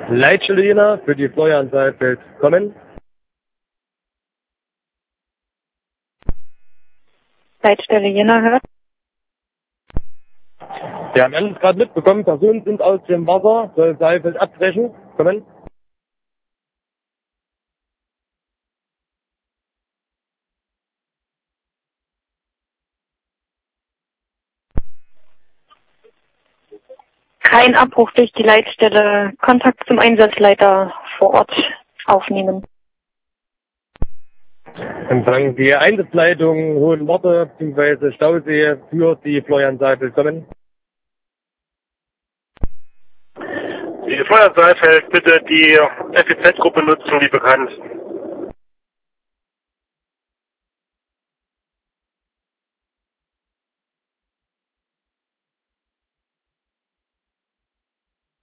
Leitstelle Jena für die Florian Saalfeld kommen. Leitstelle Jena hört. Wir haben alles gerade mitbekommen, Personen sind aus dem Wasser, soll Saalfeld abbrechen. Kommen. Kein Abbruch durch die Leitstelle. Kontakt zum Einsatzleiter vor Ort aufnehmen. Empfangen die Einsatzleitung Hohenwarte bzw. Stausee für die Florian Saalfeld kommen. Die Florian Saalfeld bitte die FEZ-Gruppe nutzen, wie bekannt.